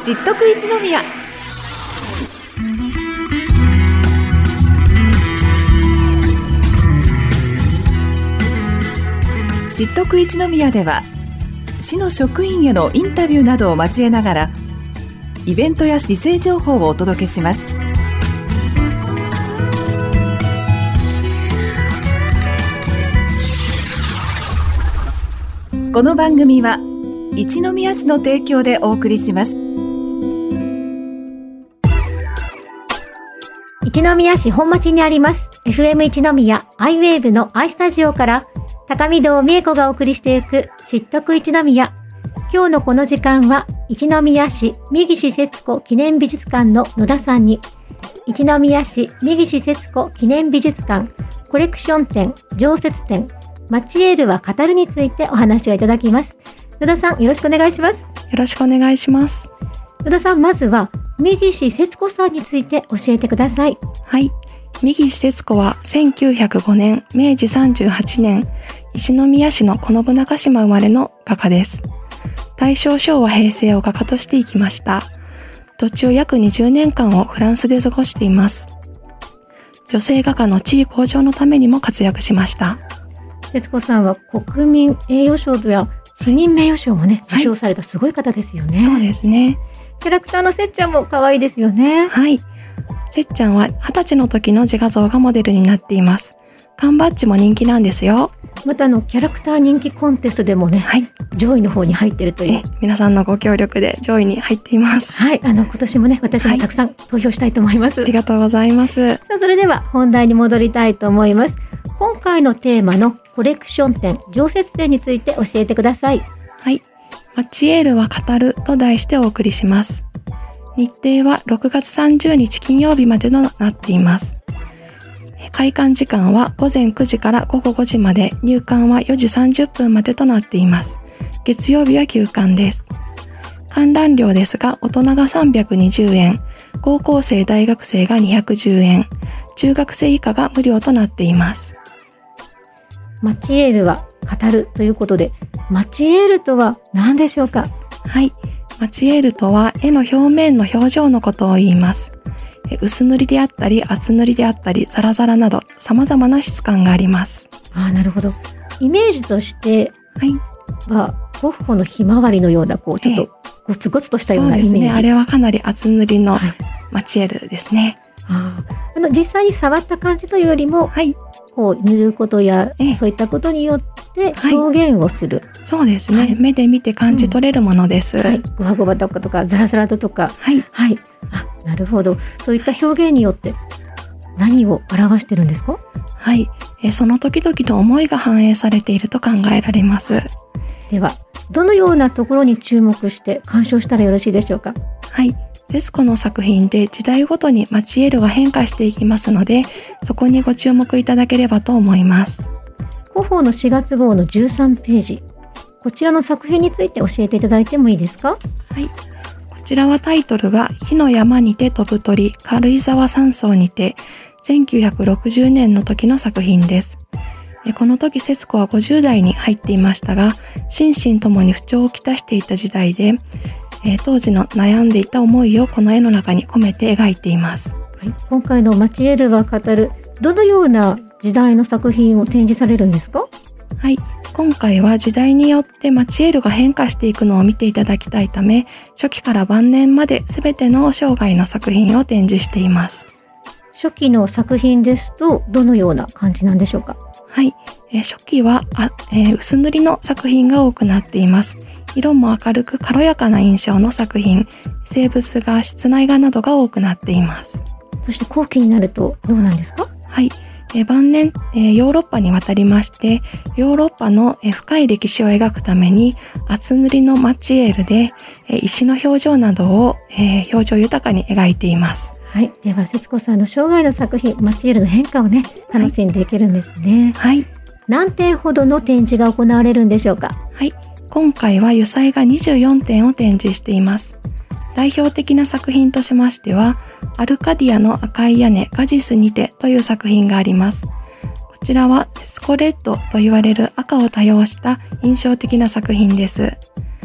知っとく一宮。知っとく一宮では、市の職員へのインタビューなどを交えながら、イベントや市政情報をお届けします。この番組は一宮市の提供でお送りします。 一宮市本町にあります FM 一宮アイウェーブのアイスタジオから高見堂美恵子がお送りしていく知っとく一宮。今日のこの時間は一宮市三岸節子記念美術館の野田さんに、一宮市三岸節子記念美術館コレクション展常設展マチエールは語るについてお話をいただきます。野田さん、よろしくお願いします。 よろしくお願いします。 野田さん、まずは三岸節子さんについて教えてください。 はい、三岸節子は1905年明治38年一宮市の此信中島生まれの画家です。大正昭和平成を画家として生きました。途中約20年間をフランスで過ごしています。女性画家の地位向上のためにも活躍しました。 節子さんは国民栄誉賞や市民名誉賞もね、受賞されたすごい方ですよね。 そうですね。 キャラクターのせっちゃんも可愛いですよね。 はい。せっちゃんは20歳の時の自画像がモデルになっています。缶バッジも人気なんですよ。 またキャラクター人気コンテストでもね、上位の方に入っているという。 皆さんのご協力で上位に入っています。 はい、今年もね、私もたくさん投票したいと思います。 ありがとうございます。 さあ、それでは本題に戻りたいと思います。今回のテーマのコレクション展常設展について教えてください。 はい、マチエールは語ると題してお送りします。日程は6月30日金曜日までとなっています。開館時間は午前9時から午後5時まで、入館は4時30分までとなっています。月曜日は休館です。観覧料ですが、大人が320円、高校生大学生が210円、中学生以下が無料となっています。 マチエールは語るということで、マチエールとは何でしょうか？ はい、マチエールとは絵の表面の表情のことを言います。薄塗りであったり厚塗りであったりザラザラなど様々な質感があります。 なるほど。イメージとしては、ゴッホのひまわりのようなちょっとゴツゴツとしたようなイメージ。そうですね。 あれはかなり厚塗りのマチエールですね。 実際に触った感じというよりも、塗ることやそういったことによって表現をする。 そうですね。目で見て感じ取れるものです。 ゴワゴワとかザラザラとか。なるほど。そういった表現によって何を表してるんですか？ はい、その時々の思いが反映されていると考えられます。 では、どのようなところに注目して鑑賞したらよろしいでしょうか？ はい、節子の作品で時代ごとにマチエールが変化していきますので、そこにご注目いただければと思います。 広報の4月号の13ページ、こちらの作品について教えていただいてもいいですか？ はい、こちらはタイトルが火の山にて飛ぶ鳥軽井沢山荘にて、1960年の時の作品です。この時節子は50代に入っていましたが、心身ともに不調をきたしていた時代で、当時の悩んでいた思いをこの絵の中に込めて描いています。 今回のマチエールは語る、どのような時代の作品を展示されるんですか？ はい、今回は時代によってマチエールが変化していくのを見ていただきたいため、初期から晩年まで全ての生涯の作品を展示しています。 初期の作品ですとどのような感じなんでしょうか？ はい、初期は薄塗りの作品が多くなっています。色も明るく軽やかな印象の作品、静物画、室内画などが多くなっています。 そして後期になるとどうなんですか？ はい、晩年、ヨーロッパに渡りまして、ヨーロッパの深い歴史を描くために厚塗りのマチエールで石の表情などを表情豊かに描いています。 はい、では節子さんの生涯の作品、マチエールの変化をね、楽しんでいけるんですね。 はい、 何点ほどの展示が行われるんでしょうか？ はい、今回は油彩画24点を展示しています。代表的な作品としましては、アルカディアの赤い屋根ガジスにてという作品があります。こちらは節子レッドと言われる赤を多用した印象的な作品です。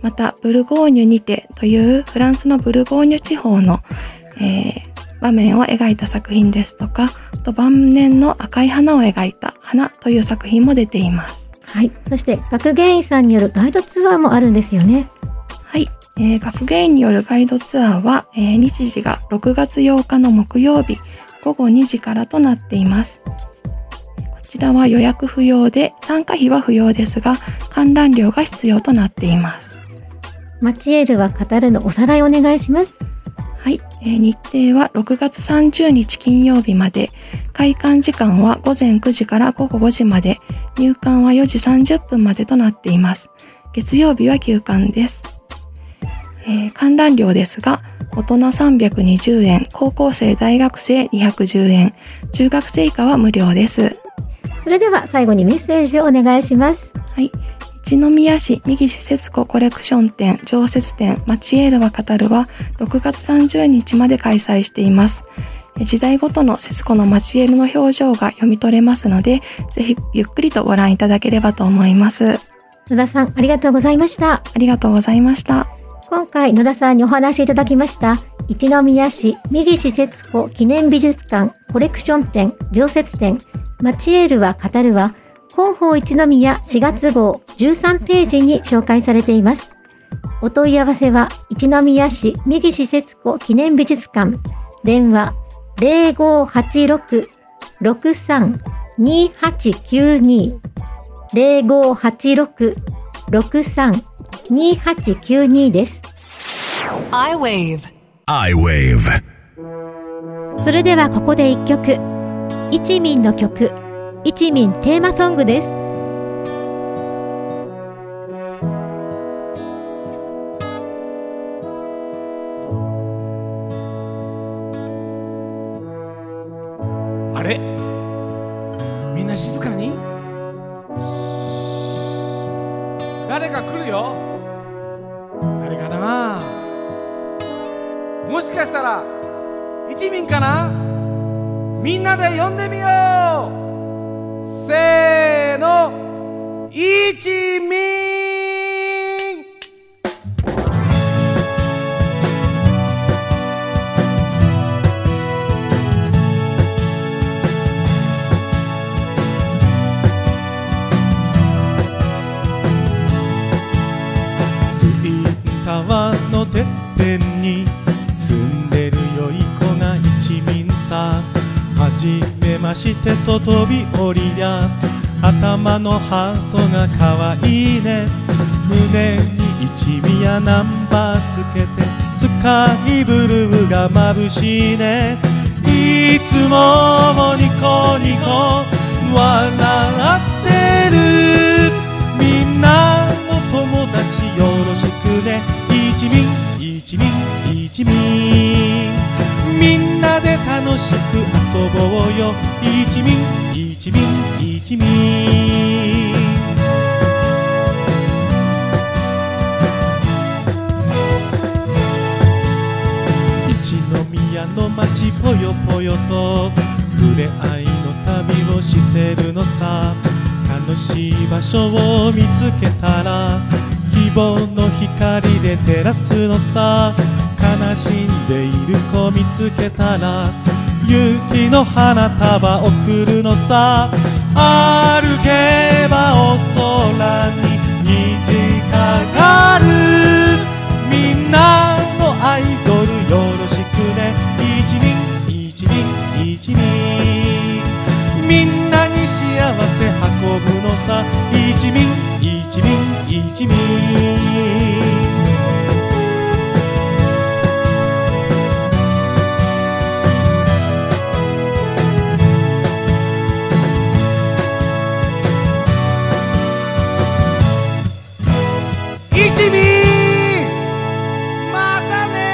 またブルゴーニュにてというフランスのブルゴーニュ地方の、場面を描いた作品ですとか、あと晩年の赤い花を描いた花という作品も出ています。 はい。そして学芸員さんによるガイドツアーもあるんですよね。 はい。学芸員によるガイドツアーは、日時が6月8日の木曜日午後2時からとなっています。こちらは予約不要で参加費は不要ですが観覧料が必要となっています。 マチエールは語るのおさらいお願いします。 はい、日程は6月30日金曜日まで、開館時間は午前9時から午後5時まで、入館は4時30分までとなっています。月曜日は休館です。観覧料ですが、大人320円、高校生大学生210円、中学生以下は無料です。 それでは最後にメッセージをお願いします。 はい。一宮市三岸節子コレクション展常設展マチエールは語るは6月30日まで開催しています。時代ごとの節子のマチエールの表情が読み取れますので、ぜひゆっくりとご覧いただければと思います。 野田さん、ありがとうございました。 ありがとうございました。 今回野田さんにお話しいただきました一宮市三岸節子記念美術館コレクション展常設展マチエールは語るは広報一宮4月号13ページに紹介されています。お問い合わせは一宮市三岸節子記念美術館電話 0586-632892 0586-632892 です。 iWave それではここで一曲、一民の曲、一民テーマソングです。 あれ、みんな静かに。誰か来るよ。誰かな。もしかしたら一民かな。みんなで呼んでみよう。せーの、一民。 ツインタワーのてっぺんに住んでる良い子が一民さ。はじめましてと飛び降りや、頭のハートがかわいいね。胸に一宮ナンバーつけて、スカイブルーが眩しいね。いつもニコニコ笑ってる。みんなの友達よろしくね。一民一民一民、みんなで楽しく遊ぼうよ。一民一民一民。一宮の街ぽよぽよと触れ合いの旅をしてるのさ。楽しい場所を見つけたら希望の光で照らすのさ。悲しんでいる子見つけたら勇気の花束贈るのさ。歩けばお空に虹かかる。みんなのアイドルよろしくね。一民一民一民、みんなに幸せ運ぶのさ。一民一民一民。一民、またね。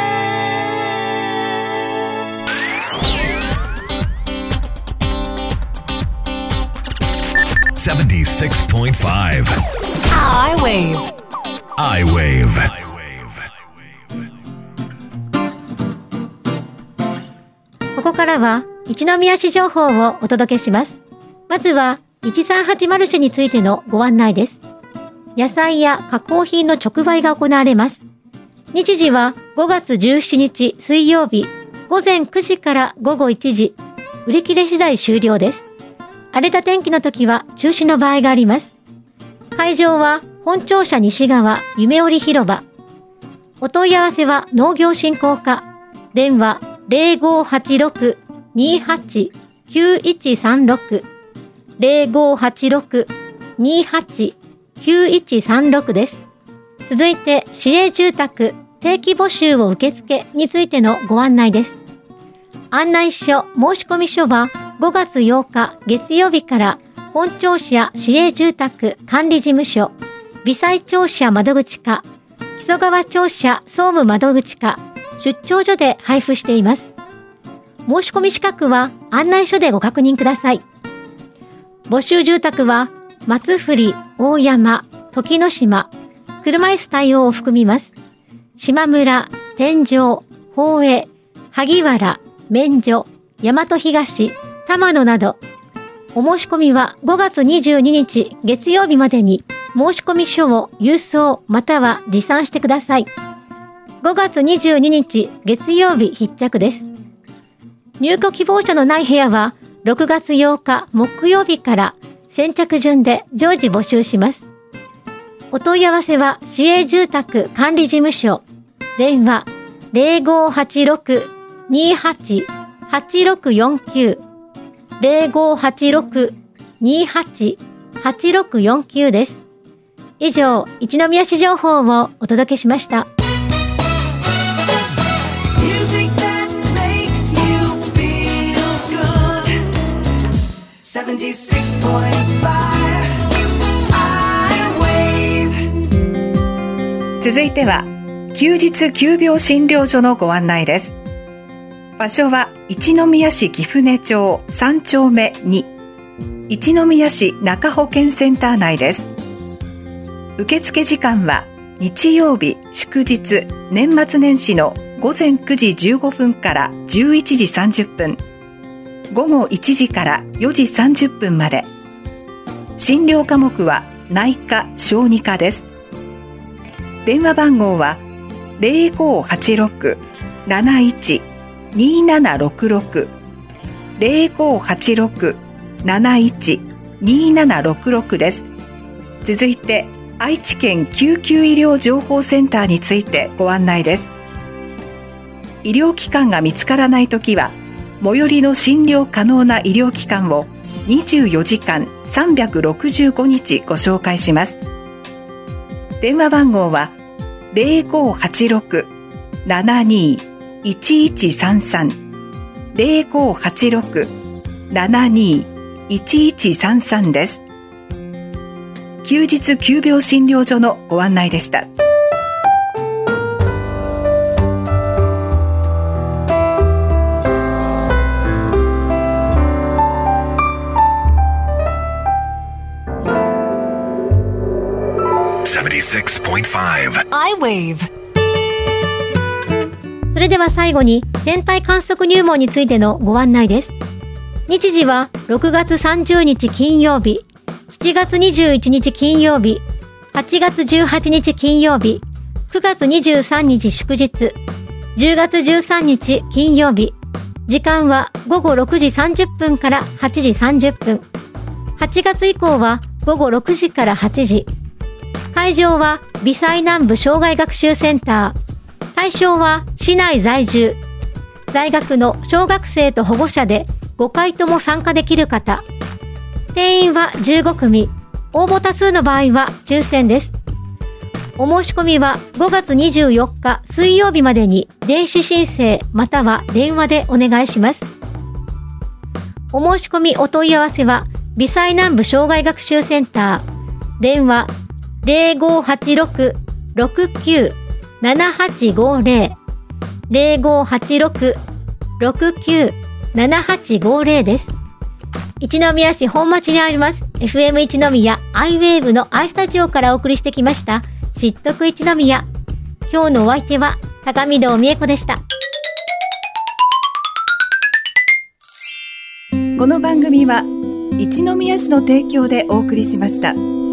76.5 iWave ここからは一宮市情報をお届けします。まずは138マルシェについてのご案内です。 野菜や加工品の直売が行われます。日時は5月17日水曜日午前9時から午後1時、売り切れ次第終了です。荒れた天気の時は中止の場合があります。会場は本庁舎西側夢織広場。お問い合わせは農業振興課、電話 0586-28-9136 0586-28-9136 です。続いて市営住宅定期募集を受付についてのご案内です。案内書申込書は5月8日月曜日から本庁舎市営住宅管理事務所、微細庁舎窓口課、木曽川庁舎総務窓口課、出張所で配布しています。申込資格は案内書でご確認ください。募集住宅は松振、大山、時之島、車椅子対応を含みます。島村、天井、宝永、萩原、免除、大和東、玉野など、お申し込みは5月22日月曜日までに申し込み書を郵送または持参してください。5月22日月曜日必着です。入居希望者のない部屋は6月8日木曜日から先着順で常時募集します。お問い合わせは市営住宅管理事務所、電話 0586-28-8649 0586-28-8649 です。以上、一宮市情報をお届けしました。 Music that makes you feel good. 76.5 I-Wave。 続いては休日急病診療所のご案内です。場所は一宮市貴船町3丁目2、一宮市中保健センター内です。受付時間は日曜日、祝日、年末年始の午前9時15分から11時30分、午後1時から4時30分まで。診療科目は内科・小児科です。電話番号は 0586-71-2766 0586-71-2766 です。続いて愛知県救急医療情報センターについてご案内です。医療機関が見つからないときは最寄りの診療可能な医療機関を24時間365日ご紹介します。電話番号は 0586-72-1133 0586-72-1133 です。休日急病診療所のご案内でした。 I-Wave。 それでは最後に天体観測入門についてのご案内です。日時は6月30日金曜日、7月21日金曜日、8月18日金曜日、9月23日祝日、10月13日金曜日。時間は午後6時30分から8時30分。8月以降は午後6時から8時。会場は微細南部障害学習センター。対象は市内在住、在学の小学生と保護者で5回とも参加できる方。定員は15組。応募多数の場合は抽選です。お申し込みは5月24日水曜日までに電子申請または電話でお願いします。お申し込みお問い合わせは微細南部障害学習センター。電話 0586-69-7850 0586-69-7850 です。一宮市本町にあります FM 一宮 I-Wave の I スタジオからお送りしてきました知っとく一宮。今日のお相手は高見堂美恵子でした。 この番組は一宮市の提供でお送りしました。